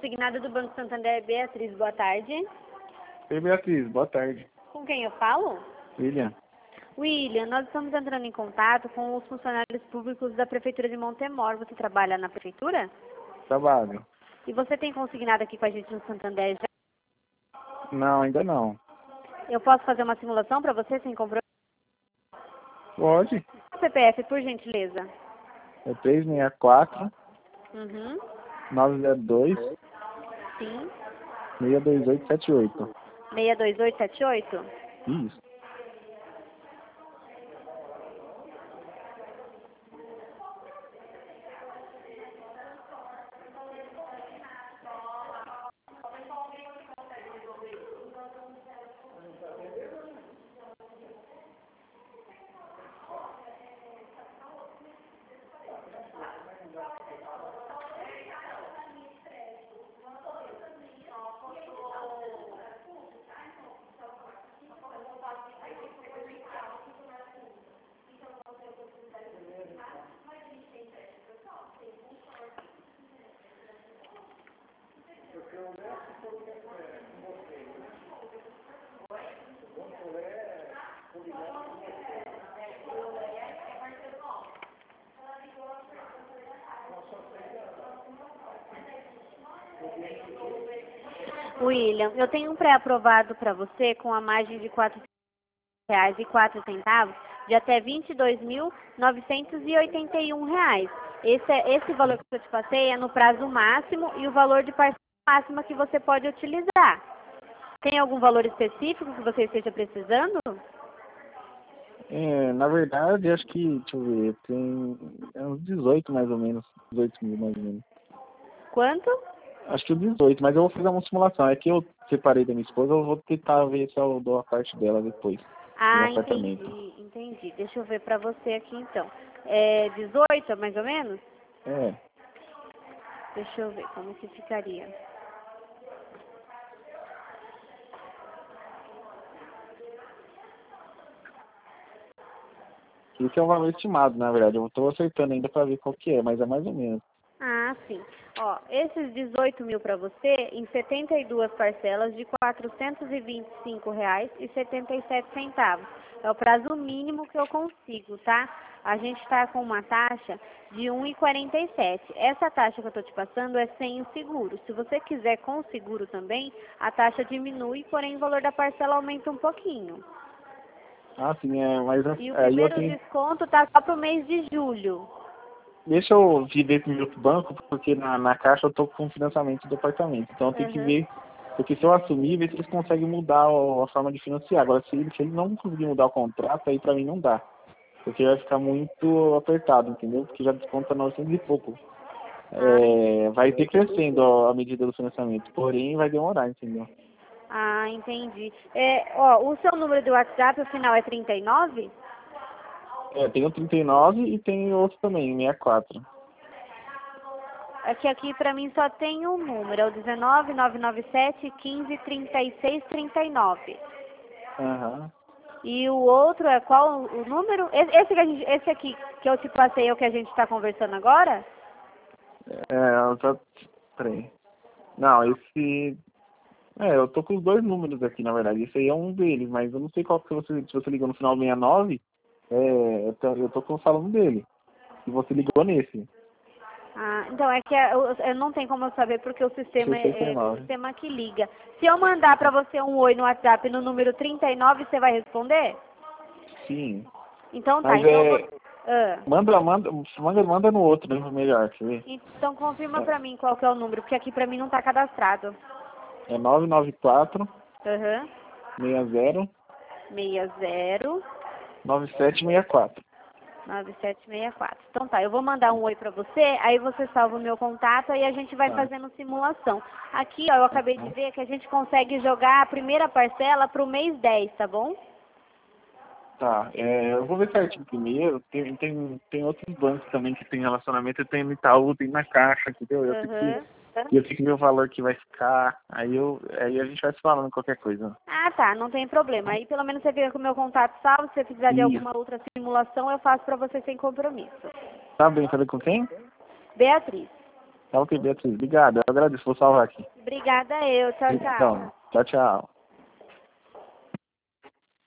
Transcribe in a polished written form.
consignada do Banco Santander, Beatriz, boa tarde. Oi, Beatriz, boa tarde. Com quem eu falo? William. William, nós estamos entrando em contato com os funcionários públicos da Prefeitura de Montemor. Você trabalha na Prefeitura? Trabalho. E você tem consignado aqui com a gente no Santander já? Não, ainda não. Eu posso fazer uma simulação para você sem compromisso? Pode. CPF, por gentileza. É 364 Uhum. 902 Sim. 62878. 62878? Isso. William, eu tenho um pré-aprovado para você com a margem de R$ 4,04 de até R$ 22.981. Esse valor que eu te passei é no prazo máximo e o valor de parcela máxima que você pode utilizar. Tem algum valor específico que você esteja precisando? Na verdade, acho que, deixa eu ver, tem uns 18 mais ou menos. 18 mil mais ou menos. Quanto? Acho que 18, mas eu vou fazer uma simulação. É que eu separei da minha esposa, eu vou tentar ver se eu dou a parte dela depois. Ah, No apartamento. entendi. Deixa eu ver pra você aqui então. É 18, mais ou menos? É. Deixa eu ver como que ficaria. Isso é um valor estimado, na verdade. Eu estou acertando ainda para ver qual que é, mas é mais ou menos. Ah, sim. Ó, esses 18 mil para você em 72 parcelas de R$ 425,77. É o prazo mínimo que eu consigo, tá? A gente está com uma taxa de 1,47. Essa taxa que eu estou te passando é sem o seguro. Se você quiser com o seguro também, a taxa diminui, porém o valor da parcela aumenta um pouquinho. Ah, sim, mas E o aí eu primeiro tenho... desconto tá só pro mês de julho. Deixa eu vir desse meu banco, porque na caixa eu tô com financiamento do apartamento. Então eu tenho que Uhum. ver, porque se eu assumir, ver se eles conseguem mudar a forma de financiar. Agora, se eles não conseguirem mudar o contrato, aí pra mim não dá. Porque vai ficar muito apertado, entendeu? Porque já desconta 900 e pouco. Vai ter crescendo a medida do financiamento, porém vai demorar, entendeu? Ah, entendi. O seu número do WhatsApp, o final é 39? Tem o 39 e tem outro também, 64. É que aqui pra mim só tem um número, é o 19 997 15 36 39. Aham. E o outro é qual o número? Esse aqui que eu te passei é o que a gente está conversando agora? Peraí. Não, esse... eu tô com os dois números aqui, na verdade. Esse aí é um deles, mas eu não sei qual que se você ligou no final 69, eu tô falando dele. E você ligou nesse. Ah, então é que eu não tem como eu saber porque o sistema é o 69. sistema que liga. Se eu mandar pra você um oi no WhatsApp no número 39, você vai responder? Sim. Então tá, Mas então eu vou... Ah. manda no outro, né? Melhor, deixa eu ver. Então confirma pra mim qual que é o número, porque aqui pra mim não tá cadastrado. É 994 Aham. 60 60 9764. 9764. Então tá, eu vou mandar um oi pra você, aí você salva o meu contato, aí a gente vai Tá. fazendo simulação. Aqui, ó, eu acabei de ver que a gente consegue jogar a primeira parcela pro mês 10, tá bom? Tá, eu vou ver certinho primeiro. Tem outros bancos também que tem relacionamento. Tem no Itaú, tem na Caixa, entendeu? Aham. Eu tenho que ver o valor que vai ficar. Aí a gente vai se falando qualquer coisa. Ah, tá, não tem problema. Aí pelo menos você fica com o meu contato salvo, se você precisar de Isso. alguma outra simulação, eu faço pra você sem compromisso. Tá bem, falei com quem? Beatriz. Tá ok, Beatriz. Obrigado. Eu agradeço. Vou salvar aqui. Obrigada eu. Tchau, tchau. Então, tchau, tchau.